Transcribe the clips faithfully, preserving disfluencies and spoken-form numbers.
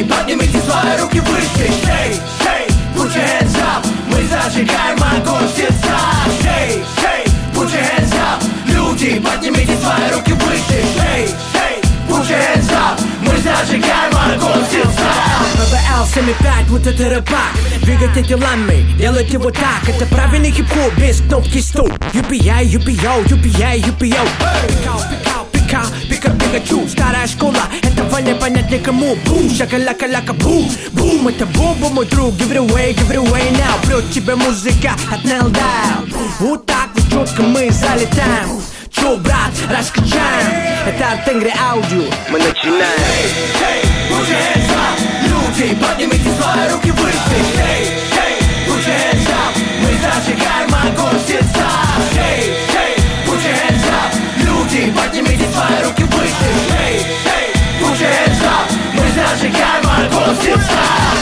Люди, поднимите свои руки выше. Shake, shake, put your hands up. Мы зажигаем огонь в сердцах. Shake, shake, put your hands up. Люди, поднимите свои руки выше. Shake, shake, put your hands up. Мы зажигаем огонь в сердцах. пэ вэ эл семь пять, вот это рэпак. Двигайте телами, делайте вот так. Это правильный хип-хоп, без кнопки стоп. ю пи ай, ю пи о, ю пи ай, ю пи о. Пикау, пикау, пикау, пика, пикачу. Старая школа, этого не понять никому. Бум, шакалака-лака, бум, бум. Это бомба, мой друг, give it away, give it away now. Прет тебе музыка от Nail Down. Вот так вот четко мы залетаем. Чё, брат, раскачаем. Это Артенгри аудио, мы начинаем. Shake, shake, put your hands up. Люди, поднимите свои руки выше. Shake, shake, put your hands up. Мы зажигаем огонь в сердцах. Shake, shake, put your hands up. Люди, поднимите свои руки выше. Shake, shake, put your hands up. Мы зажигаем огонь в сердцах.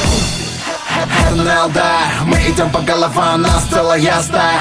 Это Nail Down, мы идем по головам, нас целая стая.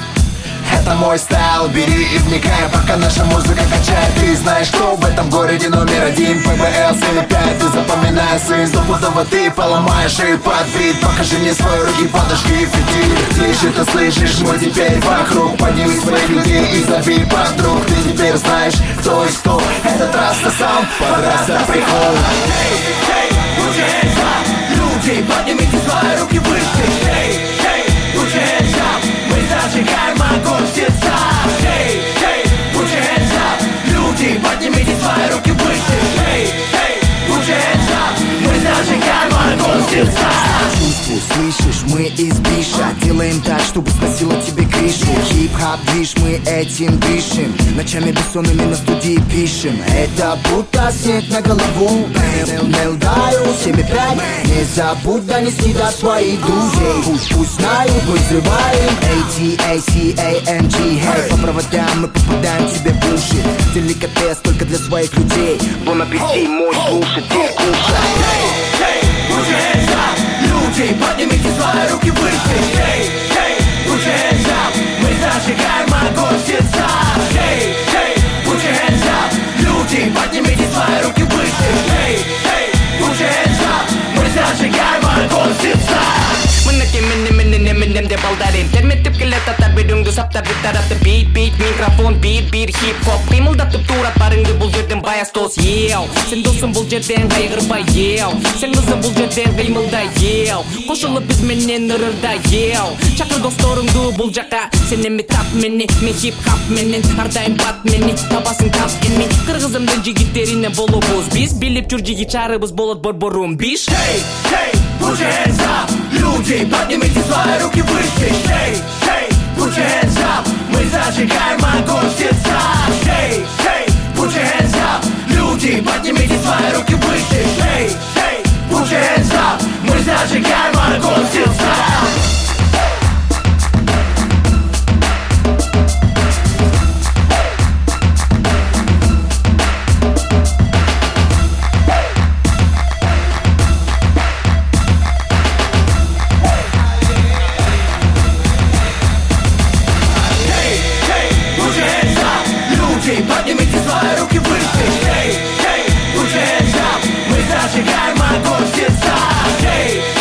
Это мой стайл, бери и вникай, пока наша музыка качает. Ты знаешь, что в этом городе номер один. пэ вэ эл семь пять, ты запоминай свои стопудово, ты поломаешь и подбит. Покажи мне свои руки, подожги фитиль. Тише, ты слышишь, мы теперь вокруг. Подними своих людей и зови подруг. Ты теперь знаешь, кто и кто. Этот Раста сам, под Раста прикол. Shake, shake, put your hands up. Люди, поднимите свои руки выше. Shake, shake, put your hands up. Мы зажигаем огонь в сердцах. Shake, shake, put your hands up. Люди, поднимите свои руки выше. Shake, shake, put your hands up. Мы зажигаем огонь в сердцах. Чувствую, слышишь, мы из Биша. Делаем так, чтобы сносило тебе крышу. Хип-хап движ, мы этим дышим. Ночами бессонными на студии пишем. Это будто снег на голову. Nail Down, семь пять. Не забудь донести до своих друзей. Пусть, пусть знают, мы взрываем. эй ти эй си эй эм джи, hey. По проводам мы попадаем тебе в уши. Деликатес только для своих людей. Бон аппетит, мой слушатель, кушай. Shake, shake, put your hands up. Люди, поднимите свои руки выше. Shake, shake, put your hands up. Мы зажигаем огонь в сердцах. Shake, shake, put your hands up. Люди, поднимите свои руки выше. Shake, shake, put your hands up. Мы зажигаем огонь в сердцах. Мынакей міне міне міне деп алдарен терметтеп келататтар бедіңді саптар деп таратты бит бит микрофон бит бит хип-хоп қимылдатып турат барыңды бұл жерден баяс дос ел сен досың бұл жерден қайғырбай ел сен қызың бұл жерден қимылда ел қосылып біз менен ырырда ел шақыр достарыңды бұл жаққа сен еме тап мені мен хип-хап менен ардайым бат мені табасың тап емей қырғызымдың жігіттеріне болобыз біз билеп жүр жигит шарыбыз болот борборум биш. Shake, shake, put your hands up. Люди, поднимите свои руки выше. Shake, shake, put your hands up. Мы зажигаем огонь в сердцах. Shake, shake, put your hands up. Люди, поднимите свои руки выше. Shake, shake, put your hands up. Мы зажигаем огонь в сердцах. Поднимите свои руки выше. Shake, shake, put your hands up. Мы зажигаем огонь в сердцах. Shake,